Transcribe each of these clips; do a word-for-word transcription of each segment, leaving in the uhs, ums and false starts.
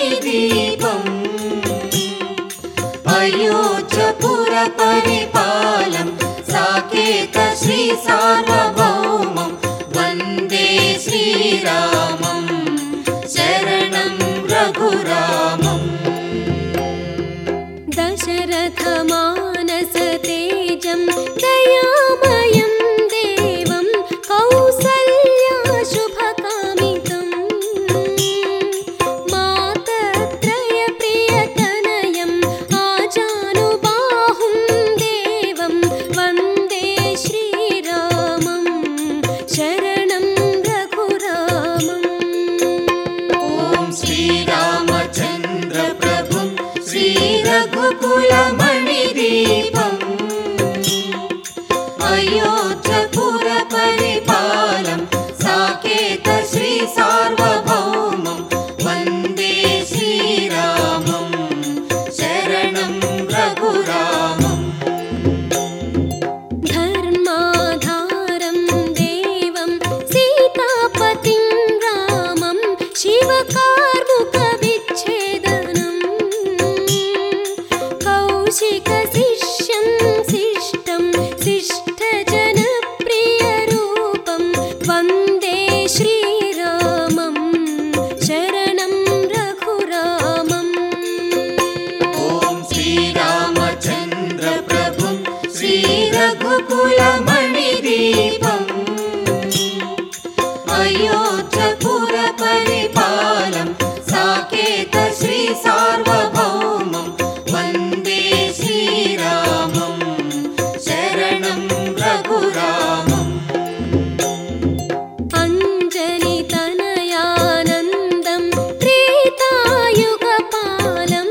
मणिदीपम् अयोध्यपुर परिपालं साकेत श्री सार्वभौमं वन्दे श्रीरामं शरणं रघुरामम् दशरथ मानस तेजं दयामयं देवं कौसल्या शुभकामितं मातत्रय प्रियतनयं आजानुबाहुं देवं वन्दे श्रीरामं शरणं रघुरामम् ॐ श्रीरामचन्द्र प्रभुं श्रीरघुकुलमणिदीपम् अयोध्यपुर परिपालं साकेत श्री सार्वभौमं वन्दे श्रीरामं शरणं रघुरामम् धर्माधारं देवं सीतापतिं रामं शिवकार्मुकविच्छेदनं कौशिकशिष्यं शिष्टं शिष्टजनप्रियरूपं वन्दे श्रीरामं शरणं रघुरामम् ॐ श्रीरामचन्द्र प्रभुं श्रीरघुकुलमणिदीपम् अयोध्यपुर परिपालं साकेत श्री सार्वभौमं वन्दे श्रीरामं शरणं रघुरामम् अञ्जलितनयानन्दं त्रेतायुगपालं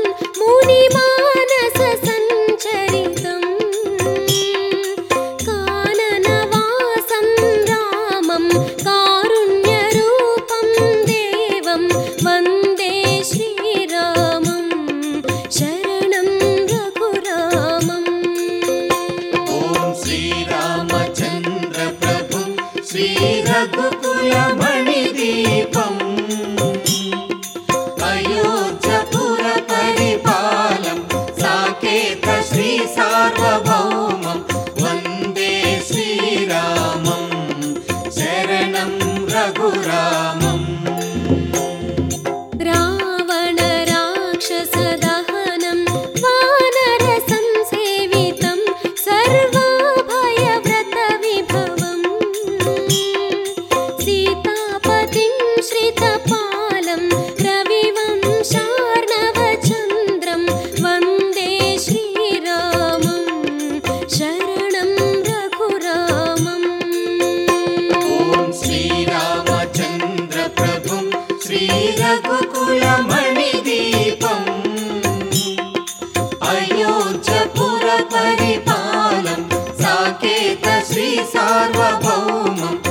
मुनिमानससञ्चरितं काननवासं रामं कारुण्यरूपं देवं वन्दे श्रीरामं शरणं रघुरामम् ॐ श्रीरामचन्द्र प्रभुं श्रीरघुकुलमणिदीपम् अयोध्यपुर परिपालं साकेत श्री सार्वभौमं वन्दे श्रीरामं शरणं रघुरामम् रावण राक्षसदहनं वानरसंसेवितं सर्वाभयव्रतविभवम् सीतापतिं श्रितपालं रविवंशार्णवचन्द्रं वन्दे श्रीरामं शरणं रघुरामम् ॐ श्रीरामचन्द्र प्रभुं श्रीरघुकुलमणिदीपम् अयोध्यपुर परिपालं साकेत श्री सार्वभौमं